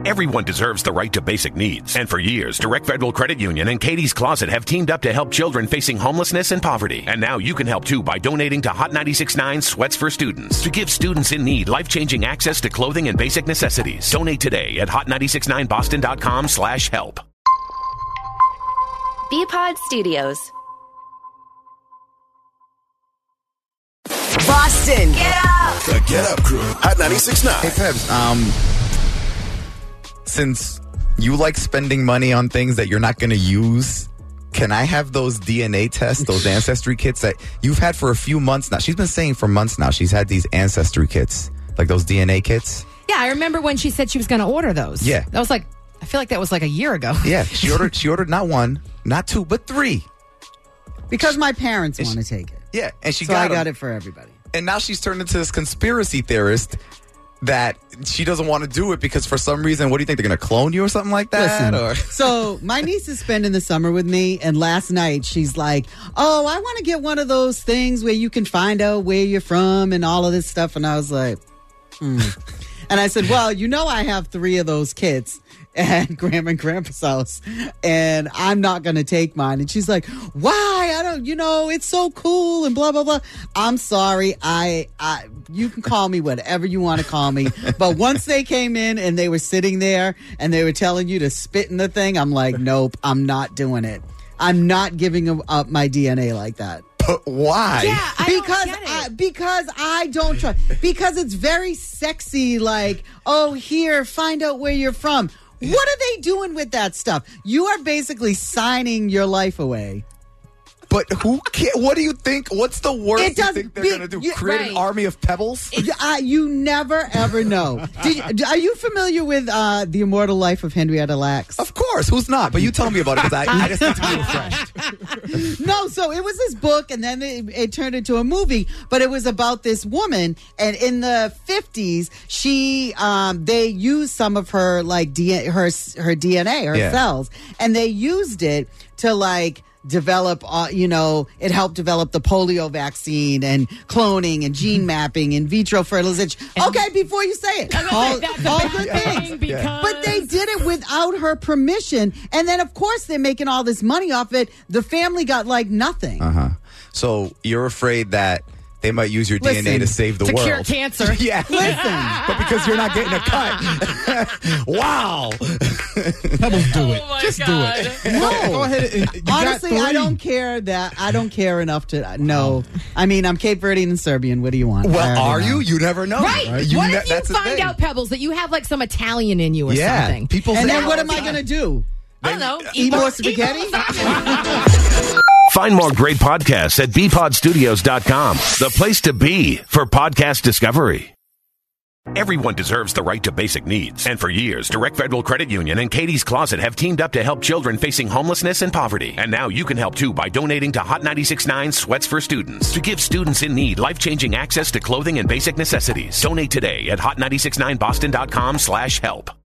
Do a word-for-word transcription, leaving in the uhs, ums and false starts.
Everyone deserves the right to basic needs. And for years, Direct Federal Credit Union and Katie's Closet have teamed up to help children facing homelessness and poverty. And now you can help too by donating to Hot ninety-six point nine Sweats for Students to give students in need life-changing access to clothing and basic necessities. Donate today at hot nine six nine boston dot com slash help. B-Pod Studios. Boston. Get up! The Get Up Crew, Hot ninety-six point nine. Hey, Pebs, um, since you like spending money on things that you're not going to use, can I have those D N A tests, those ancestry kits that you've had for a few months now? She's been saying for months now she's had these ancestry kits, like those D N A kits. Yeah, I remember when she said she was going to order those. Yeah. That was like, I feel like that was like a year ago. Yeah, she ordered She ordered not one, not two, but three. Because my parents want to take it. Yeah, and she so got I got them. it for everybody. And now she's turned into this conspiracy theorist that she doesn't want to do it because for some reason, what do you think? They're going to clone you or something like that? Listen, or? So my niece is spending the summer with me, and last night she's like, oh, I want to get one of those things where you can find out where you're from and all of this stuff. And I was like, hmm. And I said, well, you know I have three of those kits at Grandma and Grandpa's house, and I'm not going to take mine. And she's like, why? I don't, you know, it's so cool and blah, blah, blah. I'm sorry. I, I, you can call me whatever you want to call me. But once they came in and they were sitting there and they were telling you to spit in the thing, I'm like, nope, I'm not doing it. I'm not giving up my D N A like that. But why? Yeah, I because don't get it. I, because I don't trust. Because it's very sexy. Like, oh, here, find out where you're from. What are they doing with that stuff? You are basically signing your life away. But who cares? What do you think? What's the worst It you doesn't think they're be- going to do? you- Create right. an army of pebbles? You, uh, you never, ever know. Did you, are you familiar with uh, The Immortal Life of Henrietta Lacks? Of course. Who's not? But you tell me about it because I, I just need to be refreshed. No, so it was this book, and then it, it turned into a movie. But it was about this woman, and in the fifties, she um, they used some of her like D- her her D N A, her Yeah. cells, and they used it to like develop. Uh, you know, it helped develop the polio vaccine and cloning and gene mapping, in vitro fertilization. Okay, before you say it, all, That's all a good bad things. thing because But they did it without her permission. And then, of course, they're making all this money off it. The family got like nothing. Uh-huh. So you're afraid that they might use your D N A Listen, to save the to world. cure cancer. Yeah. Listen. But because you're not getting a cut. Wow. Pebbles, do it. Oh my Just God. do it. No. Go ahead. and- you got Honestly, I three. don't care that. I don't care enough to know. I mean, I'm Cape Verdean and Serbian. What do you want? I Well, already are know. you? You never know. Right. You what ne- if you that's the find thing. out, Pebbles, that you have like some Italian in you or Yeah. something? People And say, then what "Oh, am I going to do? I don't know. Eat more spaghetti? Find more great podcasts at b pod studios dot com, the place to be for podcast discovery. Everyone deserves the right to basic needs. And for years, Direct Federal Credit Union and Katie's Closet have teamed up to help children facing homelessness and poverty. And now you can help too by donating to Hot ninety-six point nine Sweats for Students to give students in need life-changing access to clothing and basic necessities. Donate today at hot nine six nine boston dot com slash help.